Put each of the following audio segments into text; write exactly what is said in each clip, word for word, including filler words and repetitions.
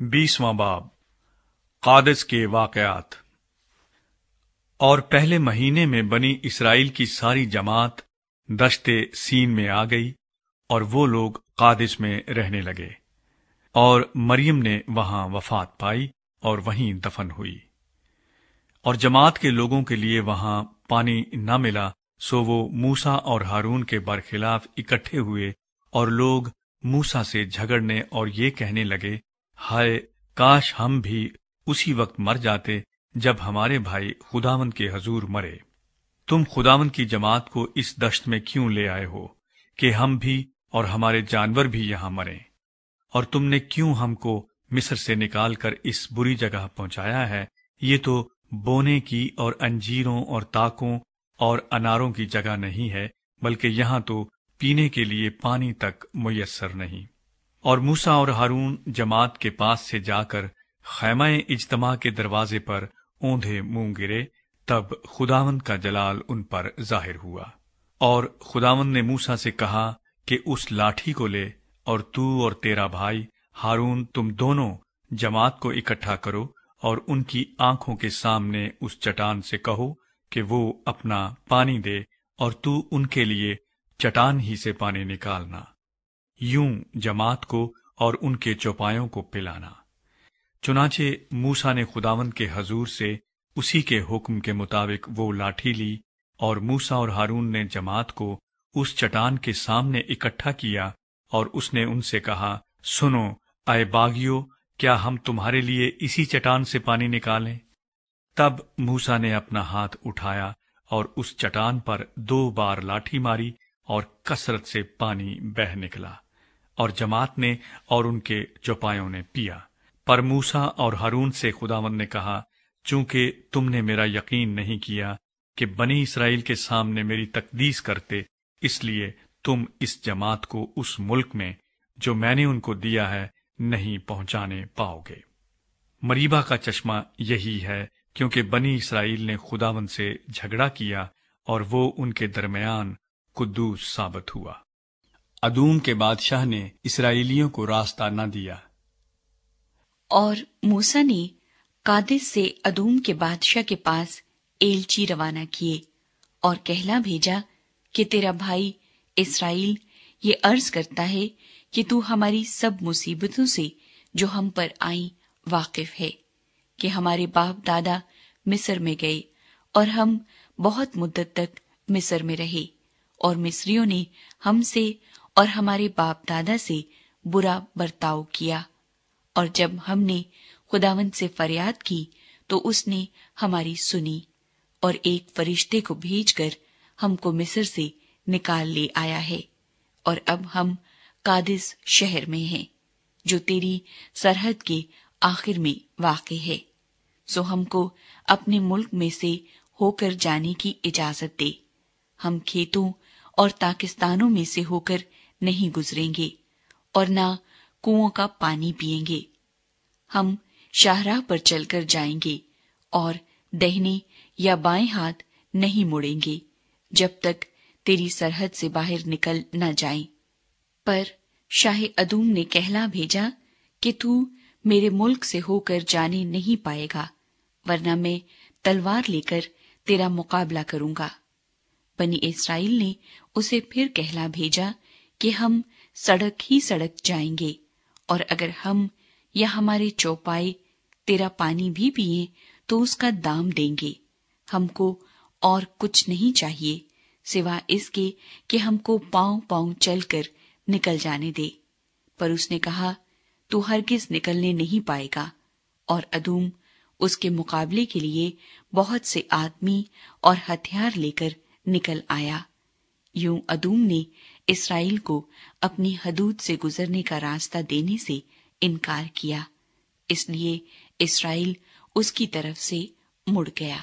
بیسواں باب قادس کے واقعات۔ اور پہلے مہینے میں بنی اسرائیل کی ساری جماعت دشت سین میں آ گئی، اور وہ لوگ قادس میں رہنے لگے، اور مریم نے وہاں وفات پائی اور وہیں دفن ہوئی۔ اور جماعت کے لوگوں کے لیے وہاں پانی نہ ملا، سو وہ موسیٰ اور ہارون کے برخلاف اکٹھے ہوئے، اور لوگ موسیٰ سے جھگڑنے اور یہ کہنے لگے، ہائے کاش ہم بھی اسی وقت مر جاتے جب ہمارے بھائی خداوند کے حضور مرے۔ تم خداوند کی جماعت کو اس دشت میں کیوں لے آئے ہو کہ ہم بھی اور ہمارے جانور بھی یہاں مریں؟ اور تم نے کیوں ہم کو مصر سے نکال کر اس بری جگہ پہنچایا ہے؟ یہ تو بونے کی اور انجیروں اور تاکوں اور اناروں کی جگہ نہیں ہے، بلکہ یہاں تو پینے کے لیے پانی تک میسر نہیں۔ اور موسیٰ اور ہارون جماعت کے پاس سے جا کر خیمہ اجتماع کے دروازے پر اوندھے منہ گرے، تب خداوند کا جلال ان پر ظاہر ہوا۔ اور خداوند نے موسیٰ سے کہا کہ اس لاٹھی کو لے، اور تو اور تیرا بھائی ہارون تم دونوں جماعت کو اکٹھا کرو، اور ان کی آنکھوں کے سامنے اس چٹان سے کہو کہ وہ اپنا پانی دے، اور تو ان کے لیے چٹان ہی سے پانی نکالنا، یوں جماعت کو اور ان کے چوپایوں کو پلانا۔ چنانچہ موسیٰ نے خداوند کے حضور سے اسی کے حکم کے مطابق وہ لاٹھی لی، اور موسیٰ اور ہارون نے جماعت کو اس چٹان کے سامنے اکٹھا کیا، اور اس نے ان سے کہا، سنو اے باغیو، کیا ہم تمہارے لیے اسی چٹان سے پانی نکالیں؟ تب موسیٰ نے اپنا ہاتھ اٹھایا اور اس چٹان پر دو بار لاٹھی ماری، اور کثرت سے پانی بہہ نکلا، اور جماعت نے اور ان کے چوپایوں نے پیا۔ پر موسیٰ اور ہارون سے خداوند نے کہا، چونکہ تم نے میرا یقین نہیں کیا کہ بنی اسرائیل کے سامنے میری تقدیس کرتے، اس لیے تم اس جماعت کو اس ملک میں جو میں نے ان کو دیا ہے نہیں پہنچانے پاؤ گے۔ مریبہ کا چشمہ یہی ہے، کیونکہ بنی اسرائیل نے خداوند سے جھگڑا کیا، اور وہ ان کے درمیان قدوس ثابت ہوا۔ ادوم کے بادشاہ نے اسرائیلیوں کو راستہ نہ دیا۔ اور موسیٰ نے قادس سے ادوم کے بادشاہ کے پاس ایلچی روانہ کیے، اور کہلا بھیجا کہ تیرا بھائی اسرائیل یہ عرض کرتا ہے کہ تو ہماری سب مصیبتوں سے جو ہم پر آئیں واقف ہے، کہ ہمارے باپ دادا مصر میں گئے، اور ہم بہت مدت تک مصر میں رہے، اور مصریوں نے ہم سے اور ہمارے باپ دادا سے برا برتاؤ کیا۔ اور جب ہم نے خداوند سے فریاد کی تو اس نے ہماری سنی، اور ایک فرشتے کو بھیج کر ہم کو مصر سے نکال لے آیا ہے، اور اب ہم قادس شہر میں ہیں، جو تیری سرحد کے آخر میں واقع ہے۔ سو ہم کو اپنے ملک میں سے ہو کر جانے کی اجازت دے، ہم کھیتوں اور تاکستانوں میں سے ہو کر نہیں گزریں گے، اور نہ کنووں کا پانی پیئیں گے۔ ہم شاہراہ پر چل کر جائیں گے، اور دہنے یا بائیں ہاتھ نہیں مڑیں گے، جب تک تیری سرحد سے باہر نکل نہ جائیں۔ پر شاہ ادوم نے کہلا بھیجا کہ تو میرے ملک سے ہو کر جانے نہیں پائے گا، ورنہ میں تلوار لے کر تیرا مقابلہ کروں گا۔ بنی اسرائیل نے اسے پھر کہلا بھیجا کہ ہم سڑک ہی سڑک جائیں گے، اور اگر ہم یا ہمارے چوپائے تیرا پانی بھی پیئیں تو اس کا دام دیں گے۔ ہم کو اور کچھ نہیں چاہیے سوا اس کے کہ ہم کو پاؤں پاؤں چل کر نکل جانے دے۔ پر اس نے کہا، تو ہرگز نکلنے نہیں پائے گا۔ اور ادوم اس کے مقابلے کے لیے بہت سے آدمی اور ہتھیار لے کر نکل آیا۔ یوں ادوم نے اسرائیل کو اپنی حدود سے گزرنے کا راستہ دینے سے انکار کیا، اس لیے اسرائیل اس کی طرف سے مڑ گیا۔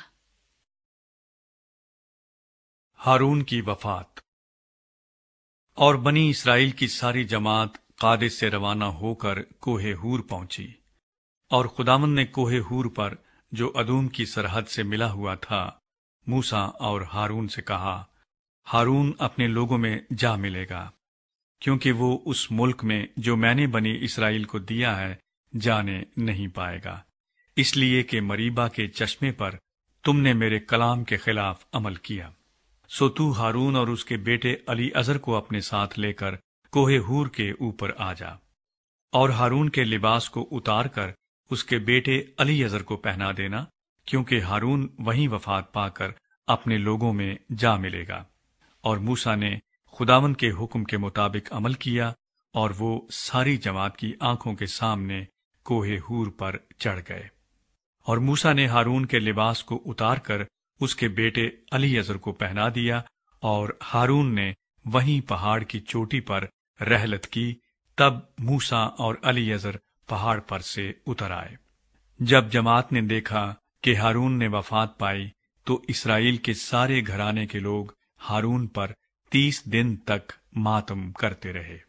ہارون کی وفات۔ اور بنی اسرائیل کی ساری جماعت قادس سے روانہ ہو کر کوہ ہور پہنچی، اور خداوند نے کوہ ہور پر جو ادوم کی سرحد سے ملا ہوا تھا موسیٰ اور ہارون سے کہا، ہارون اپنے لوگوں میں جا ملے گا، کیونکہ وہ اس ملک میں جو میں نے بنی اسرائیل کو دیا ہے جانے نہیں پائے گا، اس لیے کہ مریبا کے چشمے پر تم نے میرے کلام کے خلاف عمل کیا۔ سو تو ہارون اور اس کے بیٹے علی ازر کو اپنے ساتھ لے کر کوہ ہور کے اوپر آ جا، اور ہارون کے لباس کو اتار کر اس کے بیٹے علی ازر کو پہنا دینا، کیونکہ ہارون وہیں وفات پا کر اپنے لوگوں میں جا ملے گا۔ اور موسیٰ نے خداوند کے حکم کے مطابق عمل کیا، اور وہ ساری جماعت کی آنکھوں کے سامنے کوہ ہور پر چڑھ گئے۔ اور موسیٰ نے ہارون کے لباس کو اتار کر اس کے بیٹے علی ازر کو پہنا دیا، اور ہارون نے وہیں پہاڑ کی چوٹی پر رحلت کی۔ تب موسیٰ اور علی ازر پہاڑ پر سے اتر آئے۔ جب جماعت نے دیکھا کہ ہارون نے وفات پائی، تو اسرائیل کے سارے گھرانے کے لوگ ہارون پر تیس دن تک ماتم کرتے رہے۔